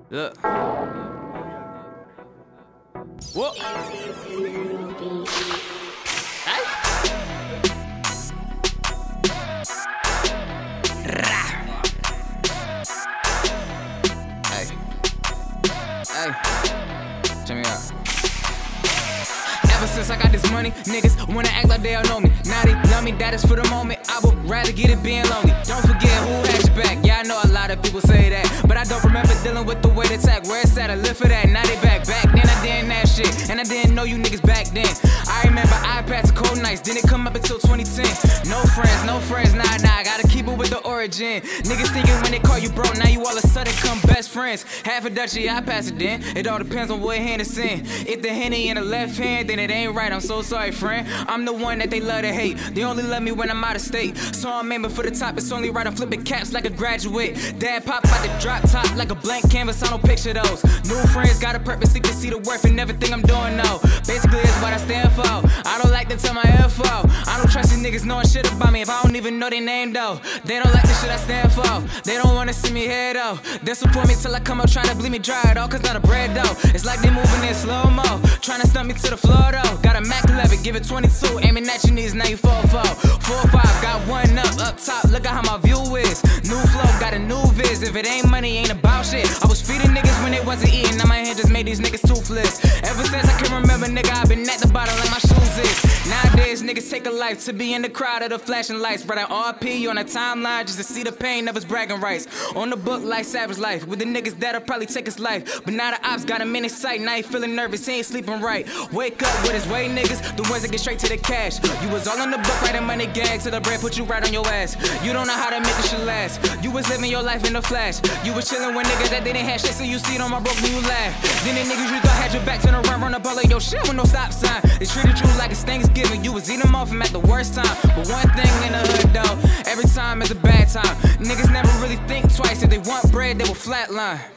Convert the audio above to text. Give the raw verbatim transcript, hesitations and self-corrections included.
Look. Whoop. Hey. Rah. Hey. Hey. Check me out. Ever since I got this money, niggas wanna act like they all know me. Now they love me, that is for the moment. I would rather get it being lonely. Don't forget who has your back. Yeah, I know a lot of people say that, but I don't remember dealing with the way they attack. Where it's at, I live for that. Now they back. Back then I didn't have shit, and I didn't know you niggas back then. I remember iPads and cold nights, didn't come up until twenty ten. No friends, no friends, nah, nah. Gotta keep it with the origin. Niggas thinking when they call you bro, now you all of a sudden come best friends. Half a Dutchie, I pass it then. It all depends on what hand it's in. If the Henny in the left hand, then it ain't right. I'm so sorry, friend. I'm the one that they love to hate. They only love me when I'm out of state. So I'm aiming for the top. It's only right. I'm flipping caps like a graduate. Dad pop out the drop top like a blank canvas. I don't picture those. New friends got a purpose. They can see the worth in everything I'm doing. No, basically it's what I stand for. I don't like to tell my info. I don't trust these niggas knowing shit about me if I don't even know their name though. They don't like the shit I stand for. They don't wanna see me here though. They support me till I come up trying to bleed me dry at all. Cause not a bread though. It's like they moving in slow mo. Trying to stump me to the floor though. Got a Mac eleven, give it twenty-two. Aiming at your knees, now you fall four. Four five, got one up, up top. Look at how my view is. New flow, got a new viz. If it ain't money, ain't about shit. I was feeding niggas when they wasn't eating. Now my hand just made these niggas toothless. Ever since I can remember, nigga, I've been at the bottom like my shoes is. Nowadays, niggas take a life to be in the crowd of the flashing lights. But I R P on the timeline just to see the pain of his bragging rights. On the book like Savage Life, with the niggas that'll probably take his life. But now the ops got him in his sight. Now he feeling nervous, he ain't sleeping right. Wake up with his way, niggas, the ones that get straight to the cash. You was all in the book, writing money gang till the bread put you right on your ass. You don't know how to make this shit last. You was living your life in the flash. You was chilling with niggas that didn't have shit, so you see it on my broke when you laugh. Then the niggas you thought had your back, turn around, run up all of your shit with no stop sign. They treated you like it's Thanksgiving. You was eating them off them at the worst time. But one thing in the hood though, every time is a bad time. Niggas never really think twice. If they want bread, they will flatline.